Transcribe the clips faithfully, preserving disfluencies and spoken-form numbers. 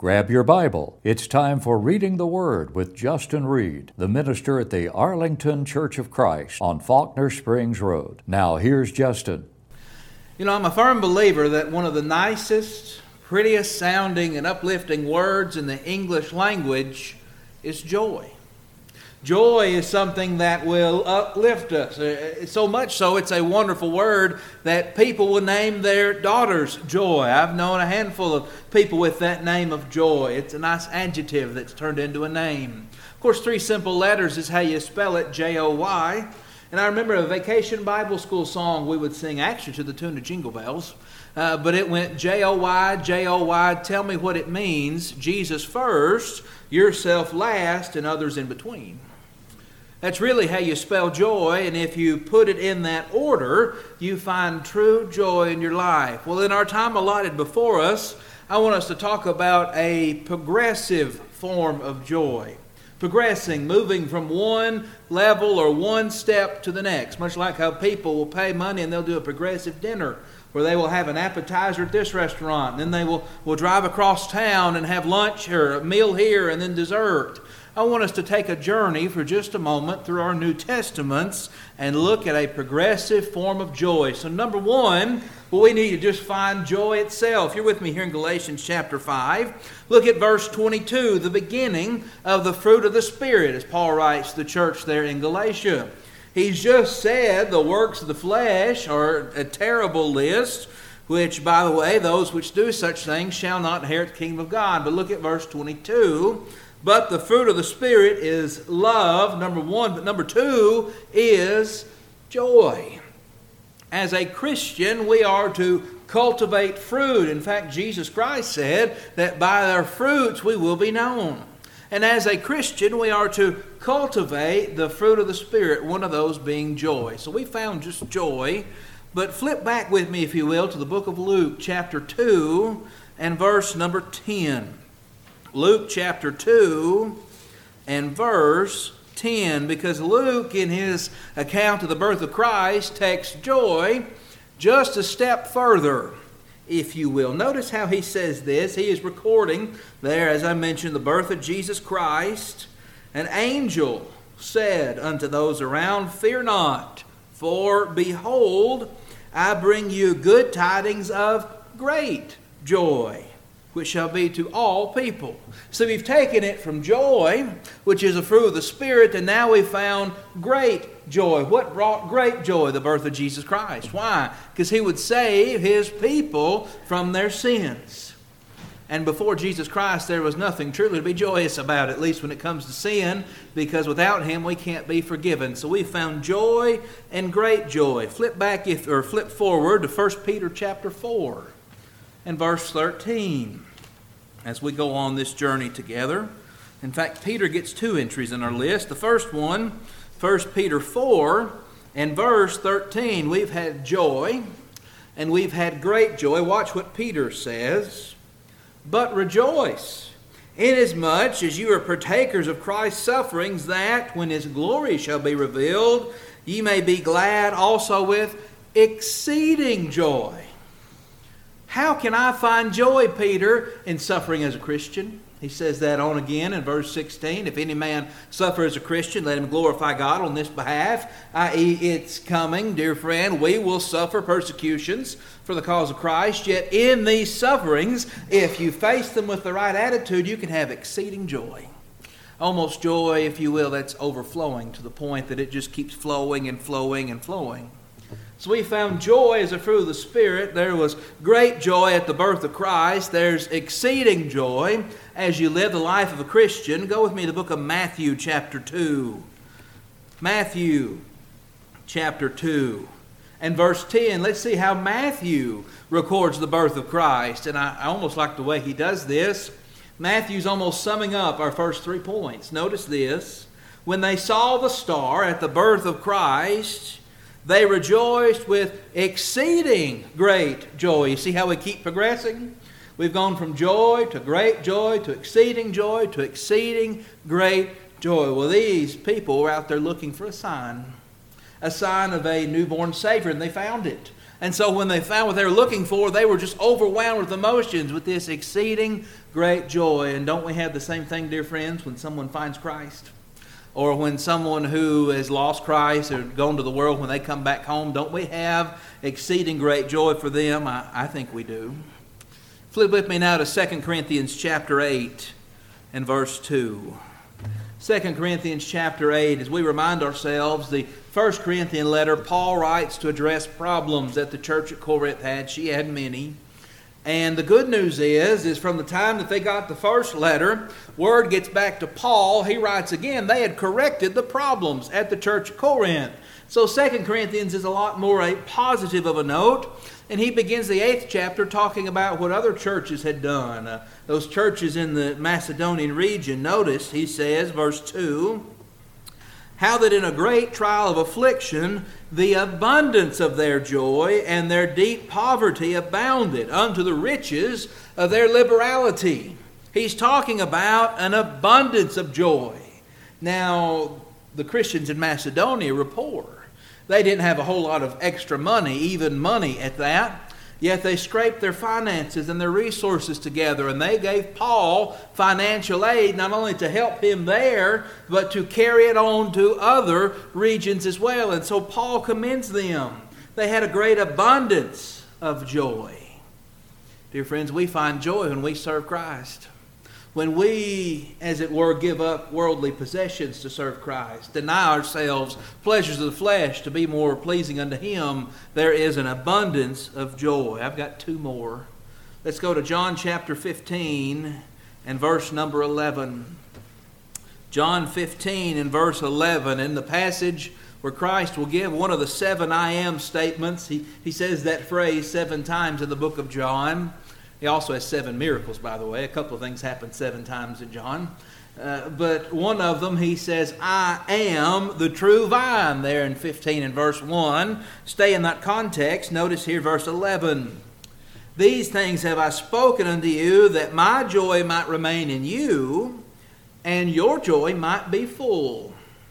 Grab your Bible. It's time for Reading the Word with Justin Reed, the minister at the Arlington Church of Christ on Faulkner Springs Road. Now here's Justin. You know, I'm a firm believer that one of the nicest, prettiest sounding and uplifting words in the English language is joy. Joy is something that will uplift us. So much so, it's a wonderful word that people will name their daughters Joy. I've known a handful of people with that name of Joy. It's a nice adjective that's turned into a name. Of course, three simple letters is how you spell it, J O Y. And I remember a vacation Bible school song we would sing, actually to the tune of Jingle Bells. Uh, but it went J O Y, J O Y, tell me what it means. Jesus first, yourself last, and others in between. That's really how you spell joy, and if you put it in that order, you find true joy in your life. Well, in our time allotted before us, I want us to talk about a progressive form of joy. Progressing, moving from one level or one step to the next, much like how people will pay money and they'll do a progressive dinner where they will have an appetizer at this restaurant, and then they will, will drive across town and have lunch or a meal here and then dessert. I want us to take a journey for just a moment through our New Testaments and look at a progressive form of joy. So number one, well, we need to just find joy itself. You're with me here in Galatians chapter five. Look at verse twenty-two, the beginning of the fruit of the Spirit, as Paul writes to the church there in Galatia. He's just said the works of the flesh are a terrible list, which, by the way, those which do such things shall not inherit the kingdom of God. But look at verse twenty-two. But the fruit of the Spirit is love, number one. But number two is joy. As a Christian, we are to cultivate fruit. In fact, Jesus Christ said that by their fruits we will be known. And as a Christian, we are to cultivate the fruit of the Spirit, one of those being joy. So we found just joy. But flip back with me, if you will, to the book of Luke, chapter two, and verse number ten. Luke chapter two and verse ten, because Luke in his account of the birth of Christ takes joy just a step further, if you will. Notice how he says this. He is recording there, as I mentioned, the birth of Jesus Christ. An angel said unto those around, "Fear not, for behold, I bring you good tidings of great joy, which shall be to all people." So we've taken it from joy, which is a fruit of the Spirit, and now we've found great joy. What brought great joy? The birth of Jesus Christ. Why? Because He would save His people from their sins. And before Jesus Christ, there was nothing truly to be joyous about, at least when it comes to sin, because without Him we can't be forgiven. So we found joy and great joy. Flip back, if, or flip forward to First Peter chapter four. And verse thirteen, as we go on this journey together. In fact, Peter gets two entries in our list. The first one, First Peter four and verse thirteen. We've had joy and we've had great joy. Watch what Peter says. But rejoice, inasmuch as you are partakers of Christ's sufferings, that when His glory shall be revealed, ye may be glad also with exceeding joy. How can I find joy, Peter, in suffering as a Christian? He says that on again in verse sixteen. If any man suffer as a Christian, let him glorify God on this behalf. that is, it's coming, dear friend, we will suffer persecutions for the cause of Christ. Yet in these sufferings, if you face them with the right attitude, you can have exceeding joy. Almost joy, if you will, that's overflowing to the point that it just keeps flowing and flowing and flowing. So we found joy as a fruit of the Spirit. There was great joy at the birth of Christ. There's exceeding joy as you live the life of a Christian. Go with me to the book of Matthew chapter two. Matthew chapter two and verse ten. Let's see how Matthew records the birth of Christ. And I, I almost like the way he does this. Matthew's almost summing up our first three points. Notice this. When they saw the star at the birth of Christ, they rejoiced with exceeding great joy. You see how we keep progressing? We've gone from joy to great joy to exceeding joy to exceeding great joy. Well, these people were out there looking for a sign. A sign of a newborn Savior, and they found it. And so when they found what they were looking for, they were just overwhelmed with emotions, with this exceeding great joy. And don't we have the same thing, dear friends, when someone finds Christ? Or when someone who has lost Christ or gone to the world, when they come back home, don't we have exceeding great joy for them? I, I think we do. Flip with me now to Second Corinthians chapter eight and verse two. Second Corinthians chapter eight, as we remind ourselves, the First Corinthian letter, Paul writes to address problems that the church at Corinth had. She had many. And the good news is, is from the time that they got the first letter, word gets back to Paul. He writes again, they had corrected the problems at the church at Corinth. So Second Corinthians is a lot more a positive of a note. And he begins the eighth chapter talking about what other churches had done. Uh, those churches in the Macedonian region. Notice, he says, verse two, how that in a great trial of affliction, the abundance of their joy and their deep poverty abounded unto the riches of their liberality. He's talking about an abundance of joy. Now, the Christians in Macedonia were poor. They didn't have a whole lot of extra money, even money at that. Yet they scraped their finances and their resources together, and they gave Paul financial aid not only to help him there, but to carry it on to other regions as well. And so Paul commends them. They had a great abundance of joy. Dear friends, we find joy when we serve Christ. When we, as it were, give up worldly possessions to serve Christ, deny ourselves pleasures of the flesh to be more pleasing unto Him, there is an abundance of joy. I've got two more. Let's go to John chapter fifteen and verse number eleven. John fifteen and verse eleven, in the passage where Christ will give one of the seven I am statements. He, he says that phrase seven times in the book of John. He also has seven miracles, by the way. A couple of things happen seven times in John. Uh, but one of them, he says, I am the true vine, there in fifteen and verse one. Stay in that context. Notice here verse eleven. These things have I spoken unto you, that my joy might remain in you, and your joy might be full.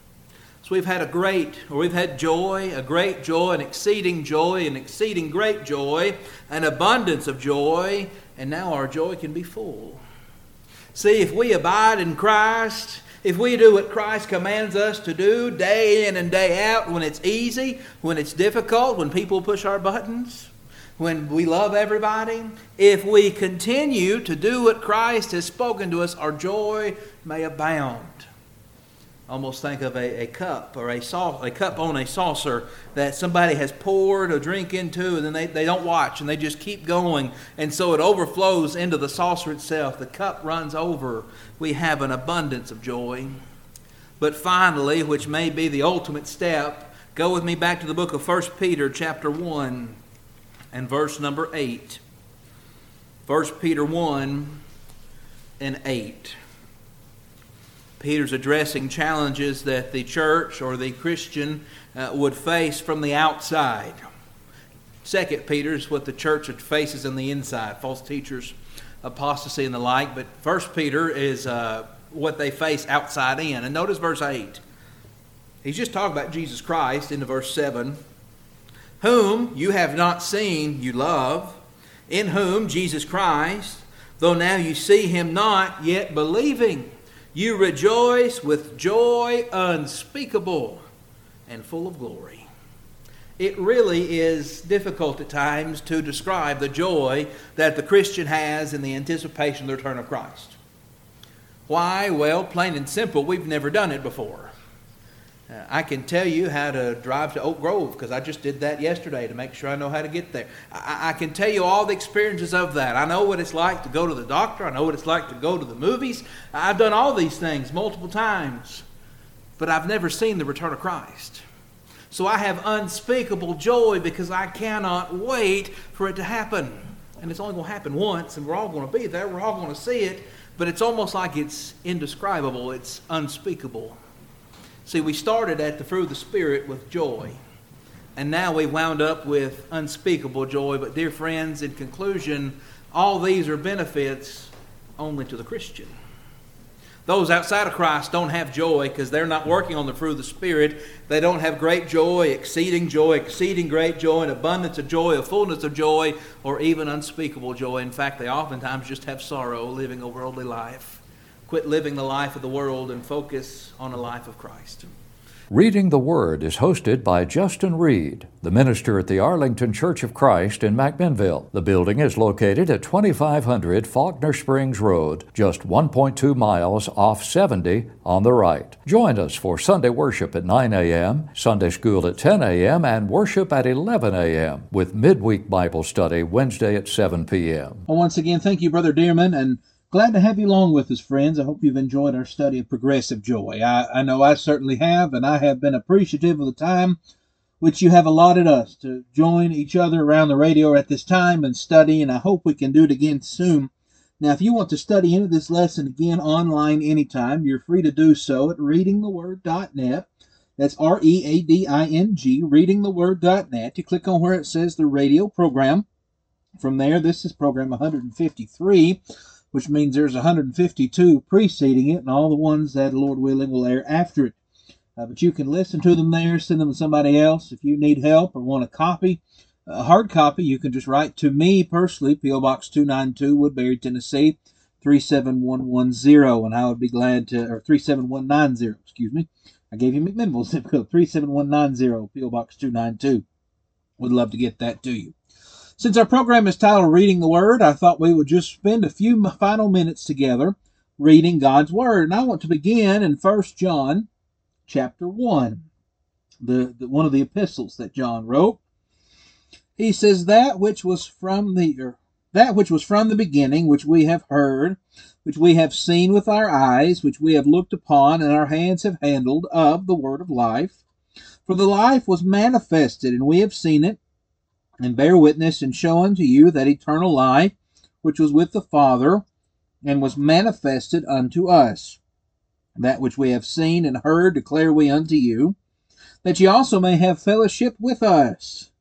So we've had a great, or we've had joy, a great joy, an exceeding joy, an exceeding great joy, an abundance of joy, and now our joy can be full. See, if we abide in Christ, if we do what Christ commands us to do day in and day out, when it's easy, when it's difficult, when people push our buttons, when we love everybody, if we continue to do what Christ has spoken to us, our joy may abound. Almost think of a, a cup or a, sau- a cup on a saucer that somebody has poured a drink into, and then they, they don't watch and they just keep going, and so it overflows into the saucer itself. The cup runs over. We have an abundance of joy. But finally, which may be the ultimate step, go with me back to the book of First Peter chapter one and verse number eight. First Peter one and eight. Peter's addressing challenges that the church or the Christian uh, would face from the outside. Second Peter is what the church faces on the inside, false teachers, apostasy, and the like. But First Peter is uh, what they face outside in. And notice verse eight. He's just talking about Jesus Christ into verse seven. Whom you have not seen, you love, in whom, Jesus Christ, though now you see Him not, yet believing, you rejoice with joy unspeakable and full of glory. It really is difficult at times to describe the joy that the Christian has in the anticipation of the return of Christ. Why? Well, plain and simple, we've never done it before. Uh, I can tell you how to drive to Oak Grove because I just did that yesterday to make sure I know how to get there. I, I can tell you all the experiences of that. I know what it's like to go to the doctor. I know what it's like to go to the movies. I've done all these things multiple times, but I've never seen the return of Christ. So I have unspeakable joy because I cannot wait for it to happen. And it's only going to happen once, and we're all going to be there. We're all going to see it, but it's almost like it's indescribable. It's unspeakable. See, we started at the fruit of the Spirit with joy, and now we wound up with unspeakable joy. But dear friends, in conclusion, all these are benefits only to the Christian. Those outside of Christ don't have joy because they're not working on the fruit of the Spirit. They don't have great joy, exceeding joy, exceeding great joy, an abundance of joy, a fullness of joy, or even unspeakable joy. In fact, they oftentimes just have sorrow living a worldly life. Quit living the life of the world and focus on a life of Christ. Reading the Word is hosted by Justin Reed, the minister at the Arlington Church of Christ in McMinnville. The building is located at twenty-five hundred Faulkner Springs Road, just one point two miles off seventy on the right. Join us for Sunday worship at nine a.m., Sunday school at ten a.m., and worship at eleven a.m., with midweek Bible study Wednesday at seven p.m. Well, once again, thank you, Brother Dearman, and glad to have you along with us, friends. I hope you've enjoyed our study of progressive joy. I, I know I certainly have, and I have been appreciative of the time which you have allotted us to join each other around the radio at this time and study, and I hope we can do it again soon. Now, if you want to study into this lesson again online anytime, you're free to do so at reading the word dot net. That's R E A D I N G, reading the word dot net. You click on where it says the radio program. From there, this is program one hundred fifty-three. Which means there's one hundred fifty-two preceding it, and all the ones that, Lord willing, will air after it. Uh, but you can listen to them there, send them to somebody else. If you need help or want a copy, a hard copy, you can just write to me personally, P O Box two ninety-two, Woodbury, Tennessee, three seven one one zero, and I would be glad to, or three seven one nine zero, excuse me. I gave you McMinnville zip code, three seven one nine zero, P O Box two ninety-two. Would love to get that to you. Since our program is titled Reading the Word, I thought we would just spend a few final minutes together reading God's Word. And I want to begin in First John chapter one, the, the one of the epistles that John wrote. He says, that which was from the or, that which was from the beginning, which we have heard, which we have seen with our eyes, which we have looked upon, and our hands have handled of the word of life. For the life was manifested, and we have seen it, and bear witness, and show unto you that eternal life, which was with the Father, and was manifested unto us. That which we have seen and heard declare we unto you, that ye also may have fellowship with us.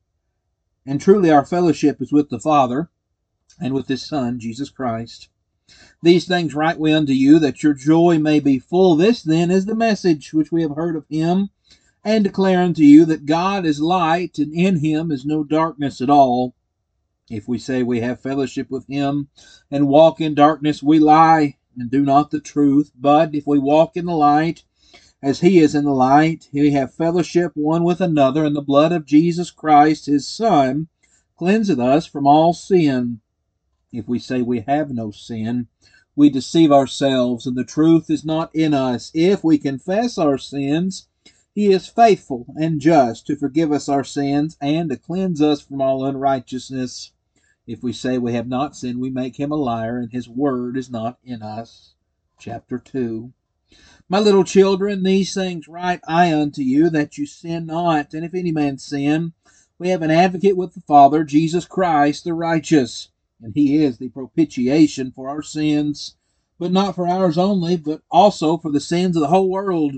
And truly our fellowship is with the Father, and with His Son, Jesus Christ. These things write we unto you, that your joy may be full. This then is the message which we have heard of Him, and declare unto you that God is light, and in Him is no darkness at all. If we say we have fellowship with Him, and walk in darkness, we lie, and do not the truth. But if we walk in the light, as He is in the light, we have fellowship one with another, and the blood of Jesus Christ, His Son, cleanseth us from all sin. If we say we have no sin, we deceive ourselves, and the truth is not in us. If we confess our sins, He is faithful and just to forgive us our sins and to cleanse us from all unrighteousness. If we say we have not sinned, we make Him a liar, and His word is not in us. Chapter two. My little children, these things write I unto you, that you sin not. And if any man sin, we have an advocate with the Father, Jesus Christ the righteous. And He is the propitiation for our sins, but not for ours only, but also for the sins of the whole world.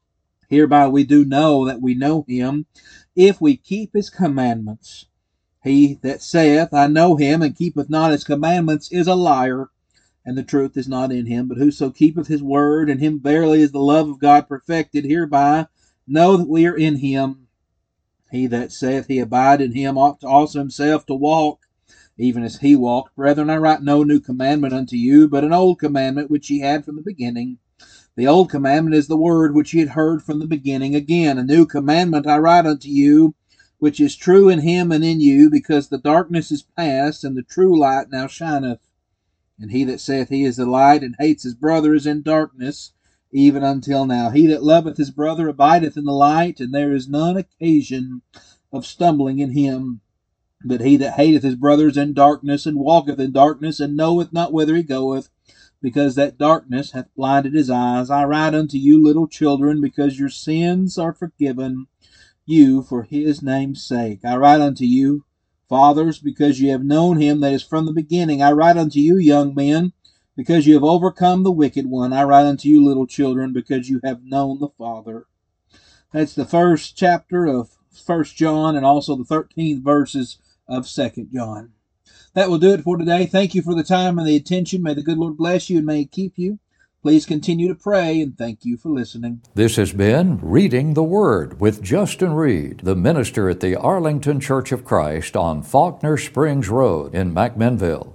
Hereby we do know that we know Him, if we keep His commandments. He that saith, I know Him, and keepeth not His commandments, is a liar, and the truth is not in him. But whoso keepeth His word, in him verily is the love of God perfected. Hereby know that we are in Him. He that saith he abide in Him ought also himself to walk, even as He walked. Brethren, I write no new commandment unto you, but an old commandment which ye had from the beginning. The old commandment is the word which ye had heard from the beginning. Again, a new commandment I write unto you, which is true in Him and in you, because the darkness is past, and the true light now shineth. And he that saith he is the light, and hates his brother, is in darkness, even until now. He that loveth his brother abideth in the light, and there is none occasion of stumbling in him. But he that hateth his brother is in darkness, and walketh in darkness, and knoweth not whither he goeth, because that darkness hath blinded his eyes. I write unto you, little children, because your sins are forgiven you for His name's sake. I write unto you, fathers, because ye have known Him that is from the beginning. I write unto you, young men, because you have overcome the wicked one. I write unto you, little children, because you have known the Father. That's the first chapter of First John, and also the thirteenth verses of Second John. That will do it for today. Thank you for the time and the attention. May the good Lord bless you, and may He keep you. Please continue to pray, and thank you for listening. This has been Reading the Word with Justin Reed, the minister at the Arlington Church of Christ on Faulkner Springs Road in McMinnville.